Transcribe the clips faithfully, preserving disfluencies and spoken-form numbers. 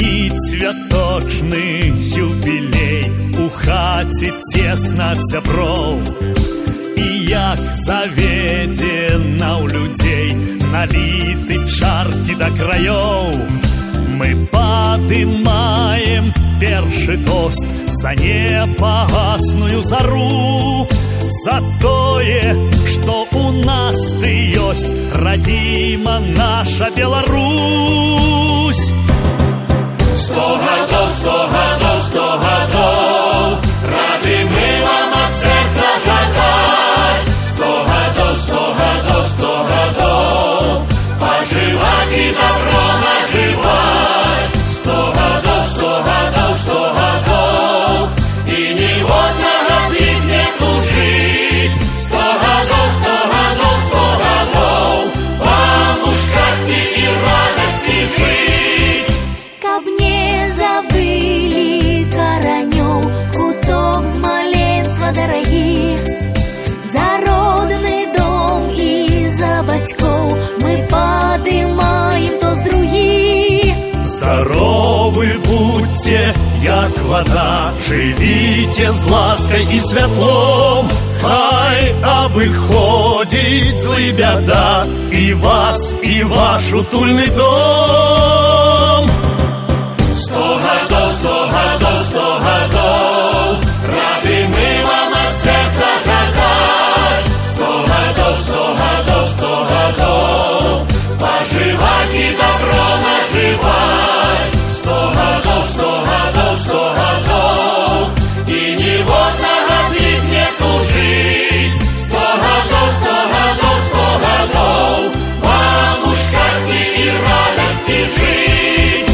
Ценіць святочны юбілей, у хаце цесна ад сяброў. І як заведзена ў людзей, наліты чаркі да краёў. Мы падымаем першы тост за непагасную зару, за тое, што у нас ты ёсць, радзіма наша Беларусь. Сто гадоў, сто гадоў, сто гадоў, рады мы вам ад сэрца жадаць. Сто гадоў, сто гадоў, сто гадоў, пажываць і добро нажываць. Сто гадоў, сто гадоў, сто гадоў, і ніводнага з іх не тужыць. Сто гадоў, сто гадоў, сто гадоў, вам у шчасці і радасці жыць. Каб не забылі каранёў, куток з маленства дарагі, за родны дом і за бацькоў мы падымаем тост другі. Здаровы будьце, як вода, жывіце з ласкай і святлом. Хай абыходзіць злы бяда і вас, і ваш утульны дом. Сто гадоў, сто гадоў, сто гадоў, рады мы вам ад сэрца жадаць. Сто гадоў, сто гадоў, сто гадоў, пажываць і добро нажываць. Сто гадоў, сто гадоў, сто гадоў, і ніводнага з іх не тужыць. Сто гадоў, сто гадоў, сто гадоў, вам у шчасці і радасці жыць.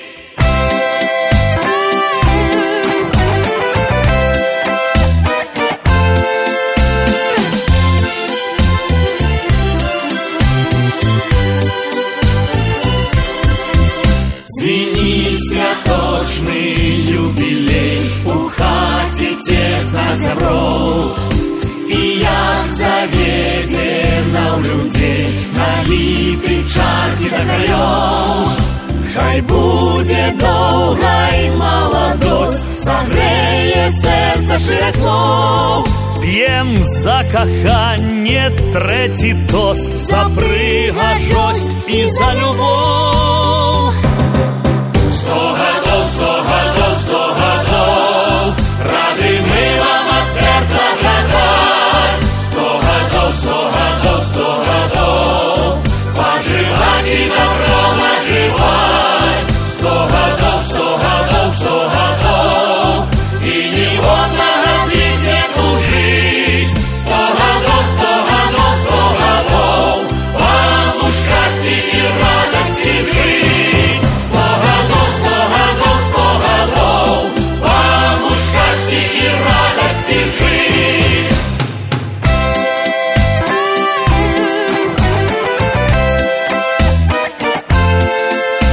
Ценіць святочны юбілей, у хаце цесна ад сяброў. І як заведзена ў людзей, наліты чаркі да краёў. Хай будзе доўгай маладосць, сагрэе сэрца шчырасць слоў. П'ем за каханне трэці тост, за прыгажосць і за любоў. Сто гадоў, сто гадоў, сто гадоў, рады мы вам ад сэрца жадаць. Сто гадоў, сто гадоў, сто гадоў, пажываць і добро нажываць. Сто гадоў, сто гадоў, сто гадоў, і ніводнага з іх не тужыць. Сто гадоў, сто гадоў, сто гадоў, вам у шчасці і радасці жыць. Сто гадоў, сто гадоў, сто гадоў, вам у шчасці і радасці жыць.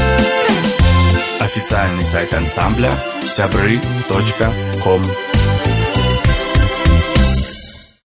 Официальный сайт ансамбля сябры точка ком.